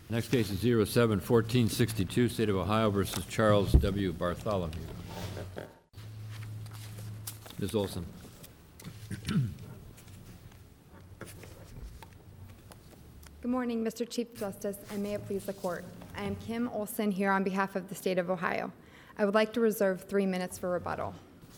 Next case is 07-1462, State of Ohio versus Charles W. Bartholomew. Ms. Olson. Good morning, Mr. Chief Justice, and may it please the Court. I am Kim Olson here on behalf of the State of Ohio. I would like to reserve 3 minutes for rebuttal.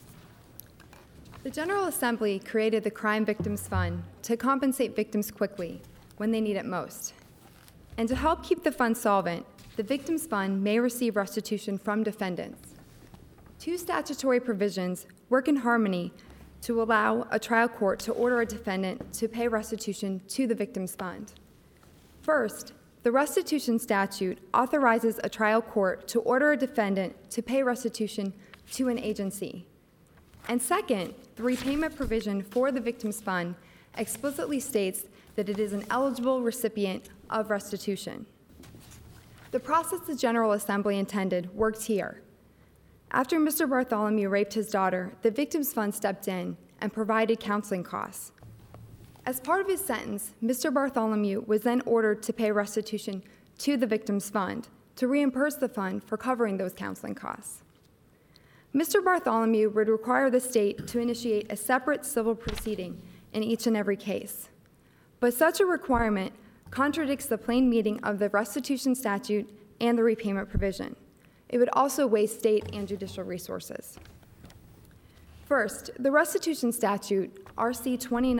The General Assembly created the Crime Victims Fund to compensate victims quickly when they need it most. And to help keep the fund solvent, the Victims Fund may receive restitution from defendants. 2 statutory provisions work in harmony to allow a trial court to order a defendant to pay restitution to the Victims Fund. First, the restitution statute authorizes a trial court to order a defendant to pay restitution to an agency. And second, the repayment provision for the Victims Fund explicitly states that it is an eligible recipient of restitution. The process the General Assembly intended worked here. After Mr. Bartholomew raped his daughter, the Victims Fund stepped in and provided counseling costs. As part of his sentence, Mr. Bartholomew was then ordered to pay restitution to the Victims Fund to reimburse the fund for covering those counseling costs. Mr. Bartholomew would require the state to initiate a separate civil proceeding in each and every case. But such a requirement contradicts the plain meaning of the restitution statute and the repayment provision. It would also waste state and judicial resources. First, the restitution statute, RC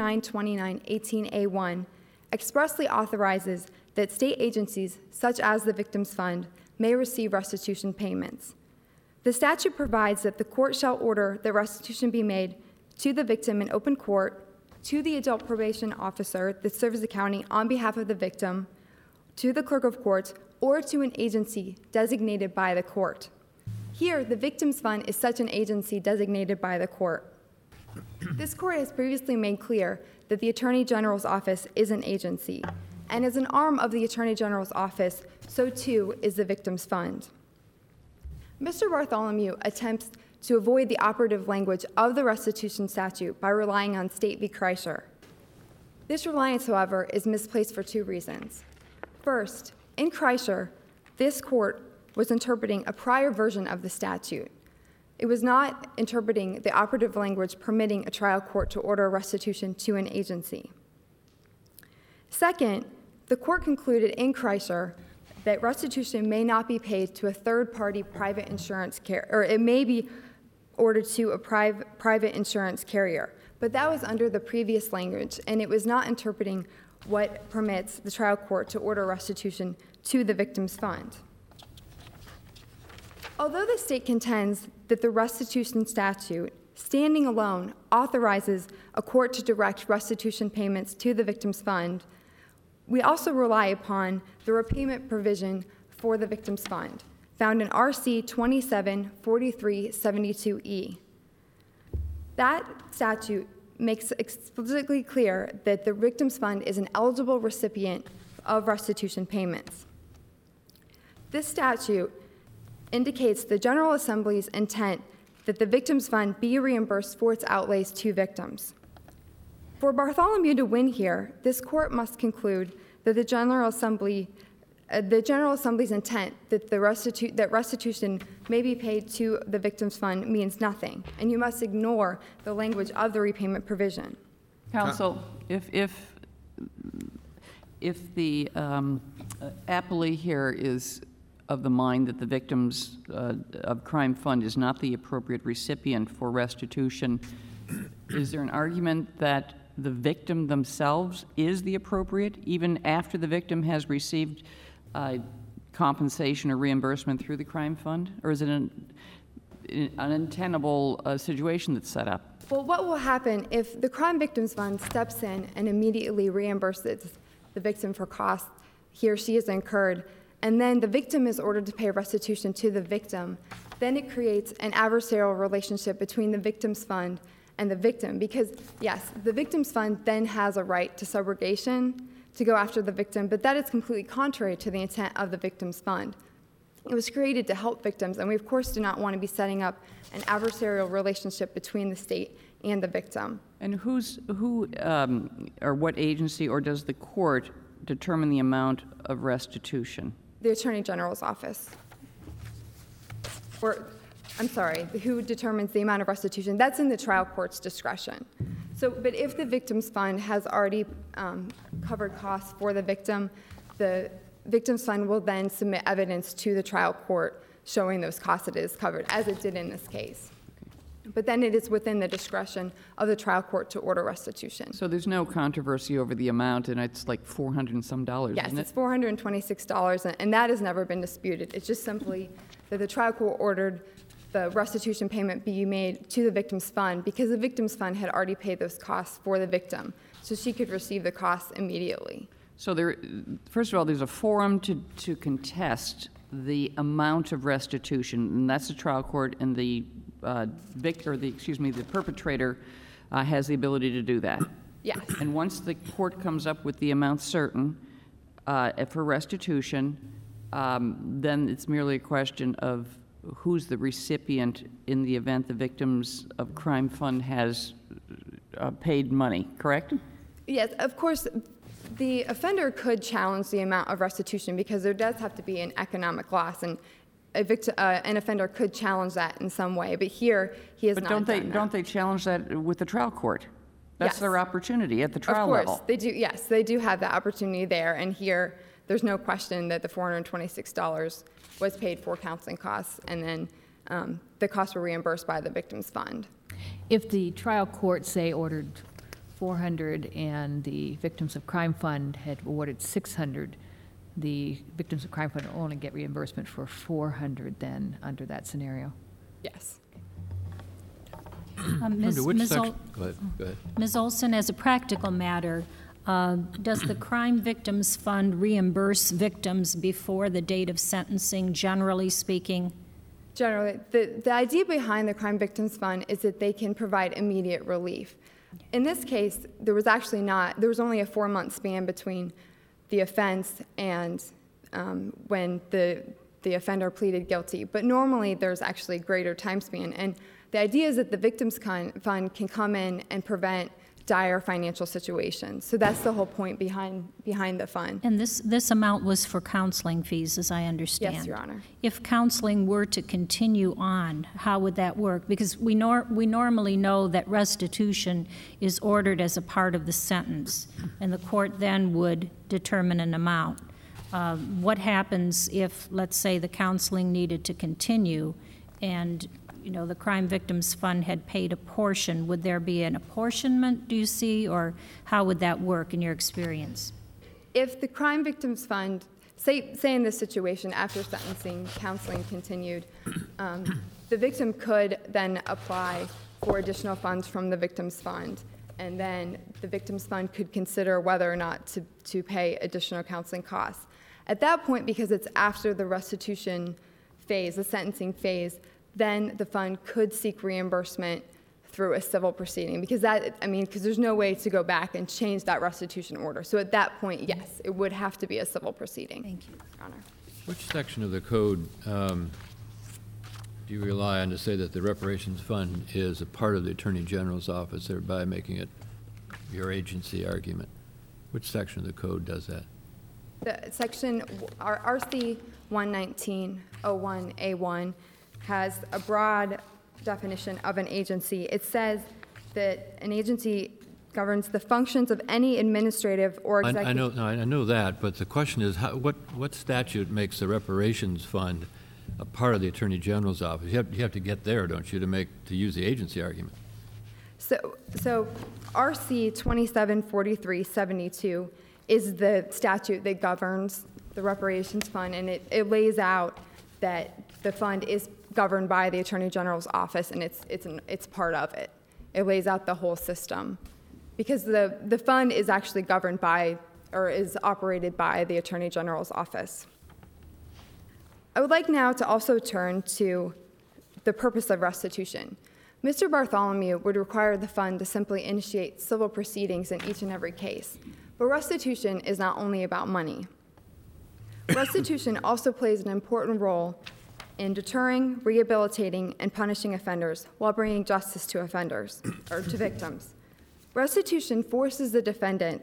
2929-18A1, expressly authorizes that state agencies, such as the Victims Fund, may receive restitution payments. The statute provides that the court shall order that restitution be made to the victim in open court, to the adult probation officer that serves the county on behalf of the victim, to the clerk of court, or to an agency designated by the court. Here, the Victims Fund is such an agency designated by the court. This court has previously made clear that the Attorney General's office is an agency, and as an arm of the Attorney General's office, so too is the Victims Fund. Mr. Bartholomew attempts to avoid the operative language of the restitution statute by relying on State v. Kreischer. This reliance, however, is misplaced for 2 reasons. First, in Kreischer, this court was interpreting a prior version of the statute. It was not interpreting the operative language permitting a trial court to order restitution to an agency. Second, the court concluded in Kreischer that restitution may not be paid to a third-party private insurance carrier, or it may be ordered to a private insurance carrier. But that was under the previous language, and it was not interpreting what permits the trial court to order restitution to the Victims Fund. Although the state contends that the restitution statute, standing alone, authorizes a court to direct restitution payments to the Victims Fund, we also rely upon the repayment provision for the Victims Fund, found in RC 274372E. That statute makes explicitly clear that the Victims Fund is an eligible recipient of restitution payments. This statute indicates the General Assembly's intent that the Victims Fund be reimbursed for its outlays to victims. For Bartholomew to win here, this court must conclude that the General Assembly's intent that restitution may be paid to the Victims Fund means nothing, and you must ignore the language of the repayment provision. Counsel, if the appellee here is of the mind that the Victims of Crime Fund is not the appropriate recipient for restitution, is there an argument that the victim themselves is the appropriate, even after the victim has received compensation or reimbursement through the crime fund? Or is it an untenable situation that's set up? Well, what will happen if the Crime Victims Fund steps in and immediately reimburses the victim for costs he or she has incurred, and then the victim is ordered to pay restitution to the victim? Then it creates an adversarial relationship between the Victims Fund and the victim, because yes, the Victims Fund then has a right to subrogation to go after the victim, but that is completely contrary to the intent of the Victims Fund. It was created to help victims, and we of course do not want to be setting up an adversarial relationship between the state and the victim. And who or what agency, or does the court determine the amount of restitution? The Attorney General's office. Or, I'm sorry, who determines the amount of restitution? That's in the trial court's discretion. So, but if the victim's fund has already covered costs for the victim's fund will then submit evidence to the trial court showing those costs it is covered, as it did in this case. But then it is within the discretion of the trial court to order restitution. So there's no controversy over the amount, and it's like $400 and some, Yes, isn't it? it's $426, and that has never been disputed. It's just simply that the trial court ordered the restitution payment be made to the victim's fund because the victim's fund had already paid those costs for the victim, so she could receive the costs immediately. So there, first of all, there's a forum to contest the amount of restitution, and that's the trial court, and the the perpetrator has the ability to do that. Yes. And once the court comes up with the amount certain for restitution, then it's merely a question of who's the recipient in the event the Victims of Crime Fund has paid money, correct? Yes, of course, the offender could challenge the amount of restitution because there does have to be an economic loss, and an offender could challenge that in some way. But here, he has But not don't they done that. don't they challenge that with the trial court? That's Yes. their opportunity at the trial Of course, level. they do. Yes, they do have that opportunity there. And here, there's no question that the $426 was paid for counseling costs, and then the costs were reimbursed by the victim's fund. If the trial court, say, ordered 400 and the Victims of Crime Fund had awarded 600, the Victims of Crime Fund will only get reimbursement for 400 then under that scenario? Yes. Under which Ms. section? Go ahead. Ms. Olson, as a practical matter, does the Crime Victims Fund reimburse victims before the date of sentencing, generally speaking? Generally, the idea behind the Crime Victims Fund is that they can provide immediate relief. In this case, there was only a 4-month span between the offense and when the offender pleaded guilty. But normally, there's actually a greater time span. And the idea is that the Victims Fund can come in and prevent dire financial situations. So that's the whole point behind the fund. And this amount was for counseling fees, as I understand. Yes, Your Honor. If counseling were to continue on, how would that work? Because we normally know that restitution is ordered as a part of the sentence, and the court then would determine an amount. What happens if, let's say, the counseling needed to continue and the Crime Victims Fund had paid a portion? Would there be an apportionment, do you see, or how would that work in your experience? If the Crime Victims Fund, say in this situation, after sentencing, counseling continued, the victim could then apply for additional funds from the Victims Fund, and then the Victims Fund could consider whether or not to pay additional counseling costs. At that point, because it's after the restitution phase, the sentencing phase, then the fund could seek reimbursement through a civil proceeding, because there's no way to go back and change that restitution order. So at that point, yes, it would have to be a civil proceeding. Thank you. Your Honor. Which section of the code do you rely on to say that the reparations fund is a part of the Attorney General's office, thereby making it your agency argument? Which section of the code does that? The section, our RC 11901A1 has a broad definition of an agency. It says that an agency governs the functions of any administrative or executive. I know that, but the question is, what statute makes the reparations fund a part of the Attorney General's office? You have to get there, don't you, to use the agency argument? So RC 274372 is the statute that governs the reparations fund, and it lays out that the fund is governed by the Attorney General's office, and it's part of it. It lays out the whole system, because the fund is actually governed by, or is operated by, the Attorney General's office. I would like now to also turn to the purpose of restitution. Mr. Bartholomew would require the fund to simply initiate civil proceedings in each and every case, but restitution is not only about money. Restitution also plays an important role in deterring, rehabilitating, and punishing offenders while bringing justice to offenders, or to victims. Restitution forces the defendant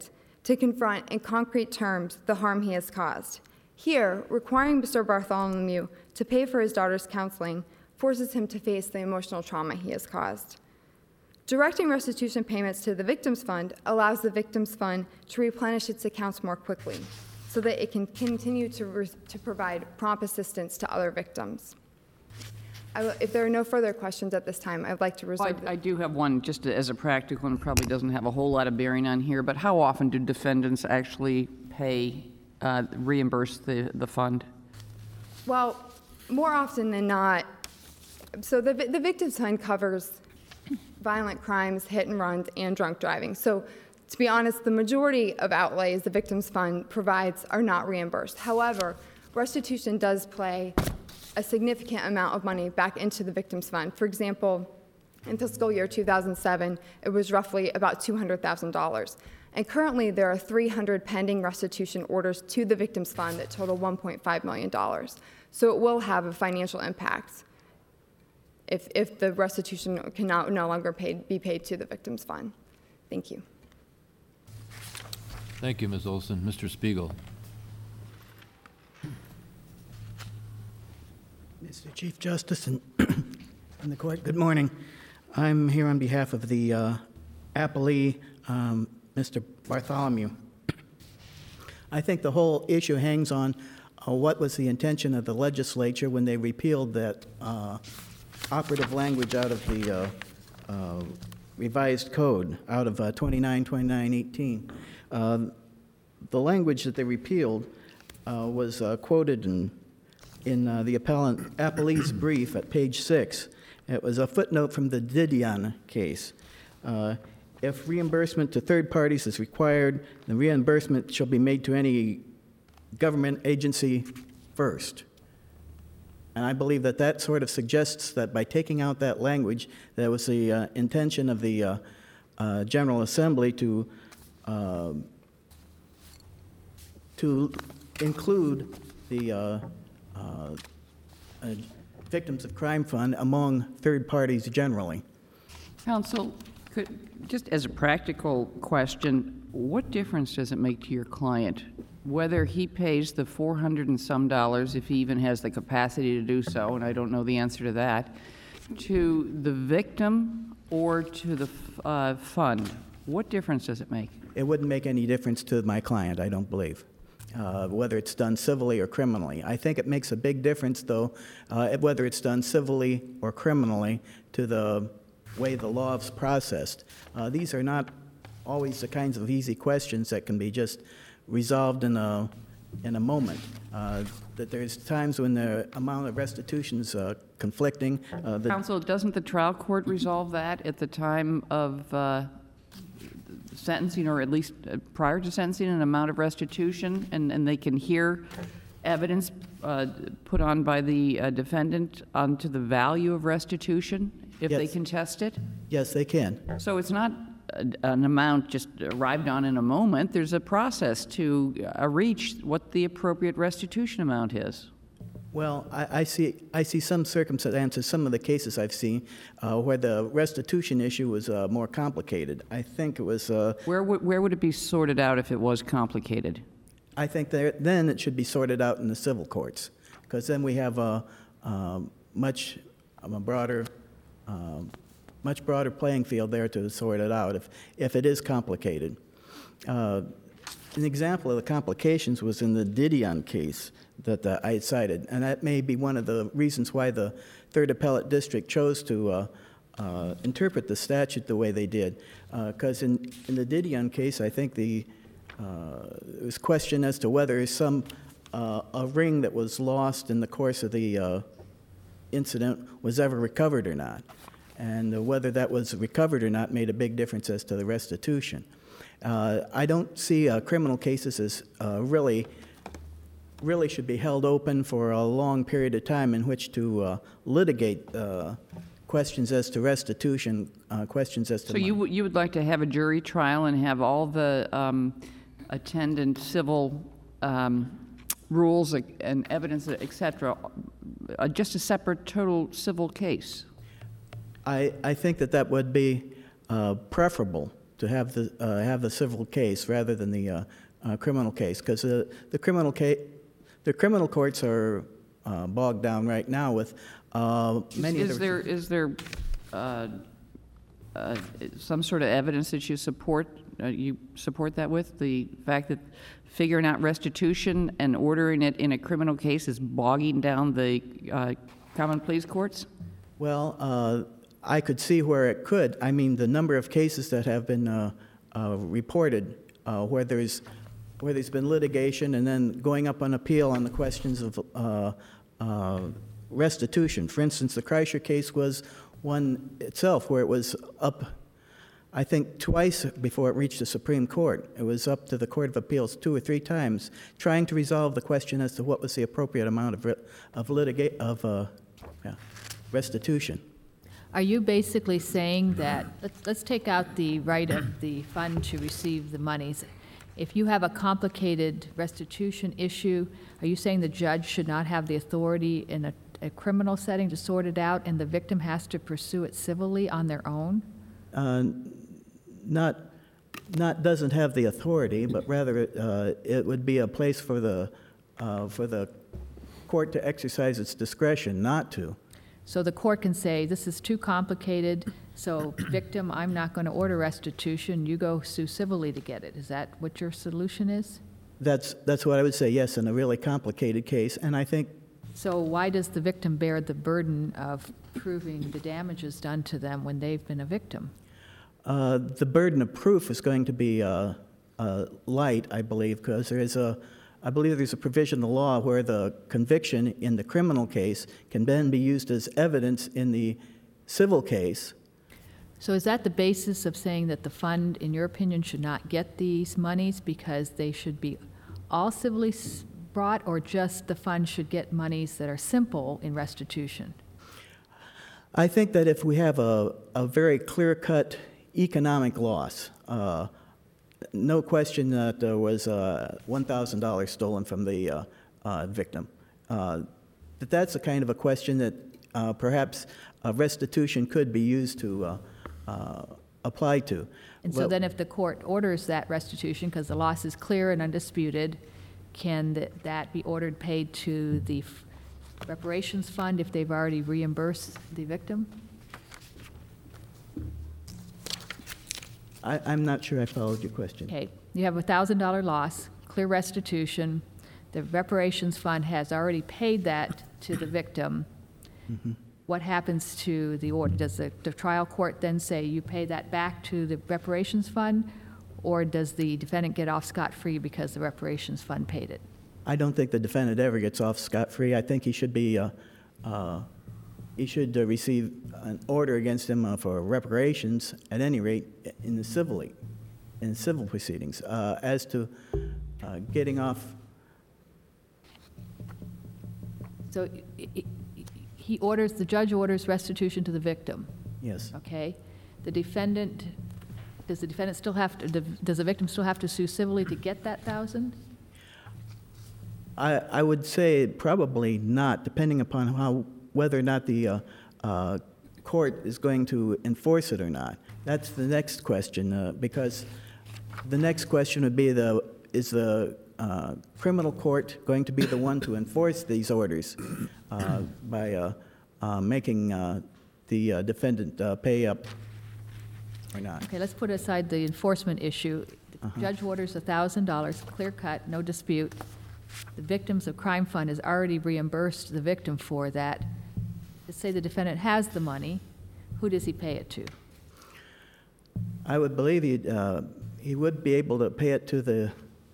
to confront in concrete terms the harm he has caused. Here, requiring Mr. Bartholomew to pay for his daughter's counseling forces him to face the emotional trauma he has caused. Directing restitution payments to the Victims Fund allows the Victims Fund to replenish its accounts more quickly so that it can continue to provide prompt assistance to other victims. If there are no further questions at this time, I'd like to reserve. I do have one, just as a practical, and probably doesn't have a whole lot of bearing on here, but how often do defendants actually reimburse the fund? Well, more often than not. So the Victims Fund covers violent crimes, hit and runs, and drunk driving. So to be honest, the majority of outlays the Victims Fund provides are not reimbursed. However, restitution does play a significant amount of money back into the Victims Fund. For example, in fiscal year 2007, it was roughly about $200,000. And currently, there are 300 pending restitution orders to the Victims Fund that total $1.5 million. So it will have a financial impact if the restitution can no longer be paid to the Victims Fund. Thank you. Thank you, Ms. Olson. Mr. Spiegel. Mr. Chief Justice and the court, good morning. I'm here on behalf of the appellee, Mr. Bartholomew. I think the whole issue hangs on what was the intention of the legislature when they repealed that operative language out of the revised code, out of 2918. The language that they repealed was quoted in the appellee's brief at page 6. It was a footnote from the Didion case. If reimbursement to third parties is required, the reimbursement shall be made to any government agency first. And I believe that that sort of suggests that by taking out that language, that was the intention of the General Assembly to include the Victims of Crime Fund among third parties generally. Counsel, just as a practical question, what difference does it make to your client whether he pays the $400 and some, if he even has the capacity to do so, and I don't know the answer to that, to the victim or to the fund? What difference does it make? It wouldn't make any difference to my client, I don't believe, whether it's done civilly or criminally. I think it makes a big difference, though, whether it's done civilly or criminally, to the way the law is processed. These are not always the kinds of easy questions that can be just resolved in a moment. That there's times when the amount of restitution is conflicting. Counsel, doesn't the trial court resolve that at the time of sentencing, or at least prior to sentencing, an amount of restitution, and they can hear evidence put on by the defendant onto the value of restitution if they contest it? Yes, they can. So it's not an amount just arrived on in a moment. There's a process to reach what the appropriate restitution amount is. Well, I see some circumstances, some of the cases I've seen, where the restitution issue was more complicated. I think it was... Where would it be sorted out if it was complicated? I think then it should be sorted out in the civil courts, because then we have a much broader playing field there to sort it out if it is complicated. An example of the complications was in the Didion case that I had cited, and that may be one of the reasons why the Third Appellate District chose to interpret the statute the way they did. Because in the Didion case, I think there was question as to whether a ring that was lost in the course of the incident was ever recovered or not. And whether that was recovered or not made a big difference as to the restitution. I don't see criminal cases as really should be held open for a long period of time in which to litigate questions as to restitution, questions as to money. So you would like to have a jury trial and have all the attendant civil rules and evidence, et cetera, just a separate total civil case? I think that would be preferable, have the civil case rather than the criminal case, because the criminal courts are bogged down right now with many of the... Is there some sort of evidence that you support that with? The fact that figuring out restitution and ordering it in a criminal case is bogging down the common pleas courts? Well, I could see where it could. I mean, the number of cases that have been reported where there's been litigation and then going up on appeal on the questions of restitution. For instance, the Kreischer case was one itself where it was up, I think, twice before it reached the Supreme Court. It was up to the Court of Appeals 2 or 3 times, trying to resolve the question as to what was the appropriate amount of restitution. Are you basically saying that, let's take out the right of the fund to receive the monies. If you have a complicated restitution issue, are you saying the judge should not have the authority in a criminal setting to sort it out, and the victim has to pursue it civilly on their own? Not doesn't have the authority, but rather it would be a place for the court to exercise its discretion not to. So the court can say, this is too complicated, so victim, I'm not going to order restitution, you go sue civilly to get it. Is that what your solution is? That's what I would say, yes, in a really complicated case, and I think... So why does the victim bear the burden of proving the damages done to them when they've been a victim? The burden of proof is going to be light, I believe, because I believe there's a provision in the law where the conviction in the criminal case can then be used as evidence in the civil case. So is that the basis of saying that the fund, in your opinion, should not get these monies because they should be all civilly brought, or just the fund should get monies that are simple in restitution? I think that if we have a very clear-cut economic loss, no question that there was $1,000 stolen from the victim, that's the kind of a question that perhaps restitution could be used to apply to. And so then if the court orders that restitution, because the loss is clear and undisputed, can that be ordered paid to the reparations fund if they've already reimbursed the victim? I'm not sure I followed your question. Okay, you have a $1,000 loss, clear restitution. The reparations fund has already paid that to the victim. Mm-hmm. What happens to the order? Does the trial court then say you pay that back to the reparations fund, or does the defendant get off scot-free because the reparations fund paid it? I don't think the defendant ever gets off scot-free. I think he should be he should receive an order against him for reparations at any rate in the civil proceedings. As to getting off. So the judge orders restitution to the victim. Yes. Okay. Does the victim still have to sue civilly to get that $1,000? I would say probably not, depending upon whether or not the court is going to enforce it or not. That's the next question, because the next question would be is the criminal court going to be the one to enforce these orders by making the defendant pay up or not? Okay, let's put aside the enforcement issue. The judge orders $1,000, clear cut, no dispute. The Victims of Crime Fund has already reimbursed the victim for that. Let's say the defendant has the money. Who does he pay it to? I would believe he would be able to pay it to the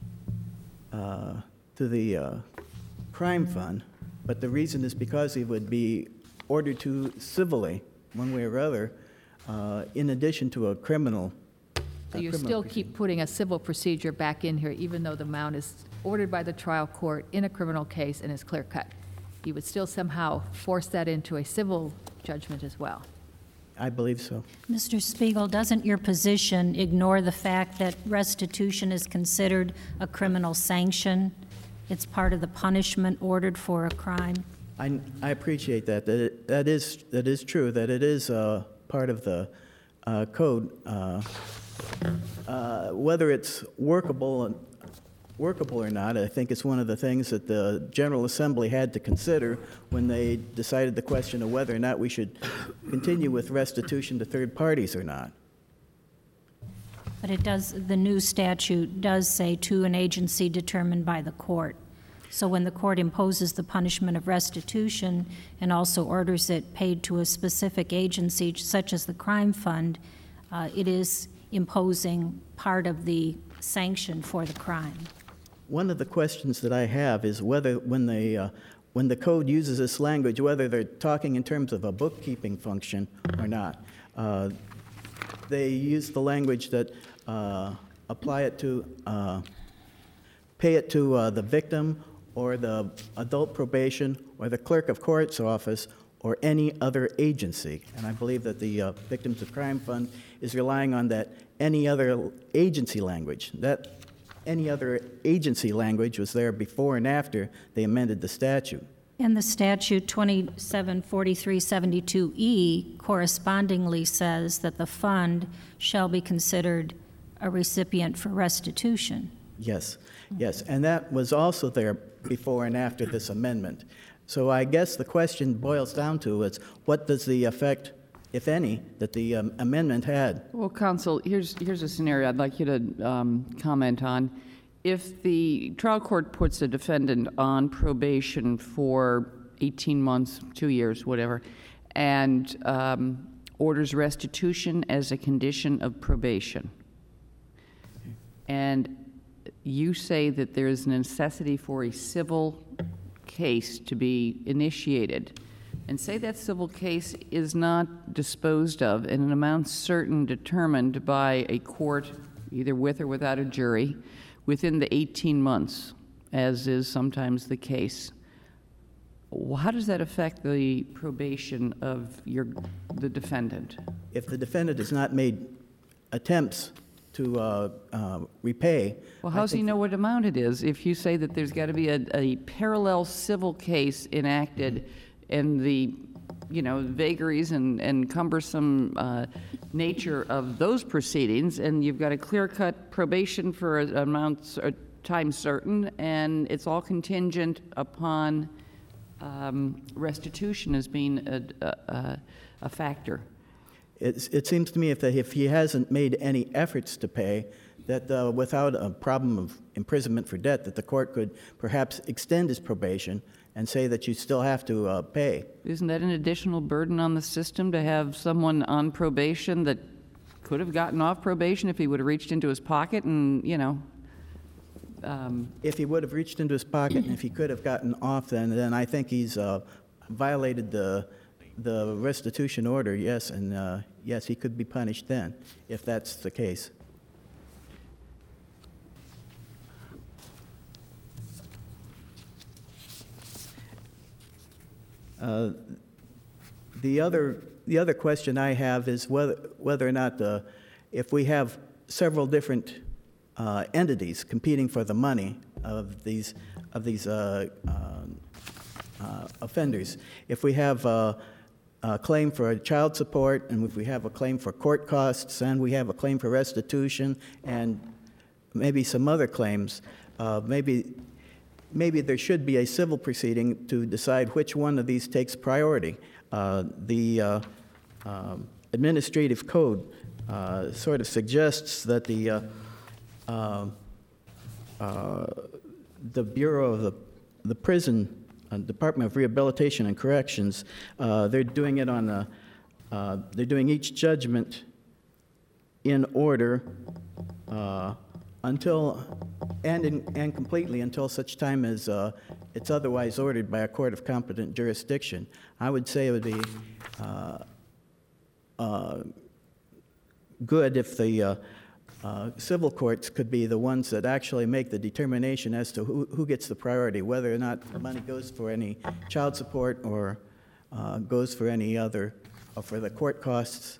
crime fund, but the reason is because he would be ordered to civilly, one way or other, in addition to a criminal. So you still keep putting a civil procedure back in here, even though the amount is ordered by the trial court in a criminal case and is clear cut. You would still somehow force that into a civil judgment as well. I believe so. Mr. Spiegel, doesn't your position ignore the fact that restitution is considered a criminal sanction? It's part of the punishment ordered for a crime? I appreciate that. That is true, that it is part of the code. Whether it's workable or not, I think it's one of the things that the General Assembly had to consider when they decided the question of whether or not we should continue with restitution to third parties or not. But it does, the new statute does say to an agency determined by the court. So when the court imposes the punishment of restitution and also orders it paid to a specific agency, such as the crime fund, it is imposing part of the sanction for the crime. One of the questions that I have is whether when the code uses this language, whether they're talking in terms of a bookkeeping function or not. They use the language that apply it to, pay it to the victim or the adult probation or the clerk of court's office or any other agency. And I believe that the Victims of Crime Fund is relying on that any other agency language. That any other agency language was there before and after they amended the statute. And the statute 274372E correspondingly says that the fund shall be considered a recipient for restitution. Yes, yes, and that was also there before and after this amendment. So I guess the question boils down to is what does the effect, if any, that the amendment had? Well, counsel, here's a scenario I'd like you to comment on. If the trial court puts a defendant on probation for 18 months, 2 years, whatever, and orders restitution as a condition of probation, and you say that there is a necessity for a civil case to be initiated, and say that civil case is not disposed of in an amount certain determined by a court, either with or without a jury, within the 18 months, as is sometimes the case, how does that affect the probation of the defendant? If the defendant has not made attempts to repay. Well, how does he know what amount it is if you say that there's got to be a parallel civil case enacted and the vagaries and cumbersome nature of those proceedings, and you've got a clear-cut probation for amounts or time certain, and it's all contingent upon restitution as being a factor? It seems to me if he hasn't made any efforts to pay, that without a problem of imprisonment for debt, that the court could perhaps extend his probation and say that you still have to pay. Isn't that an additional burden on the system to have someone on probation that could have gotten off probation if he would have reached into his pocket and, If he would have reached into his pocket and if he could have gotten off, then I think he's violated the restitution order, yes, and yes, he could be punished then, if that's the case. The other question I have is whether or not if we have several different entities competing for the money of these offenders, if we have a claim for child support, and if we have a claim for court costs, and we have a claim for restitution, and maybe some other claims, maybe there should be a civil proceeding to decide which one of these takes priority. The administrative code sort of suggests that the Bureau of the Prison Department of Rehabilitation and Corrections, they're doing it on they're doing each judgment in order until and completely until such time as it's otherwise ordered by a court of competent jurisdiction. I would say it would be good if the civil courts could be the ones that actually make the determination as to who gets the priority, whether or not the money goes for any child support or goes for any other, or for the court costs.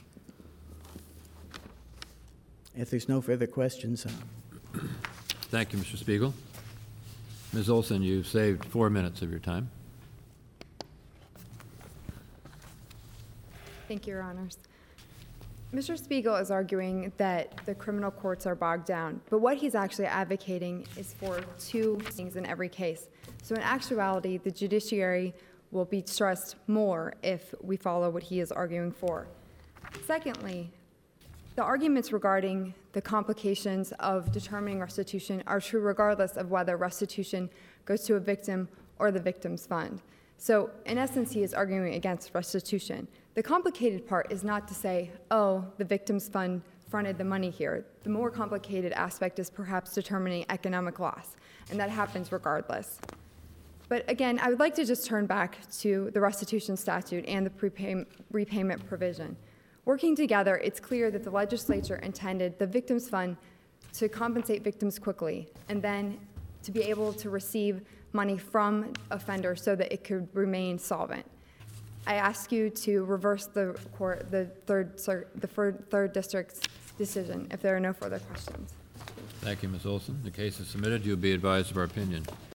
If there's no further questions. Thank you, Mr. Spiegel. Ms. Olson, you've saved 4 minutes of your time. Thank you, Your Honors. Mr. Spiegel is arguing that the criminal courts are bogged down, but what he's actually advocating is for two things in every case. So in actuality, the judiciary will be stressed more if we follow what he is arguing for. Secondly, the arguments regarding the complications of determining restitution are true regardless of whether restitution goes to a victim or the victim's fund. So in essence, he is arguing against restitution. The complicated part is not to say, oh, the victim's fund fronted the money here. The more complicated aspect is perhaps determining economic loss, and that happens regardless. But again, I would like to just turn back to the restitution statute and the repayment provision. Working together, it's clear that the legislature intended the victim's fund to compensate victims quickly and then to be able to receive money from offenders so that it could remain solvent. I ask you to reverse the third district's decision if there are no further questions. Thank you, Ms. Olson. The case is submitted. You'll be advised of our opinion.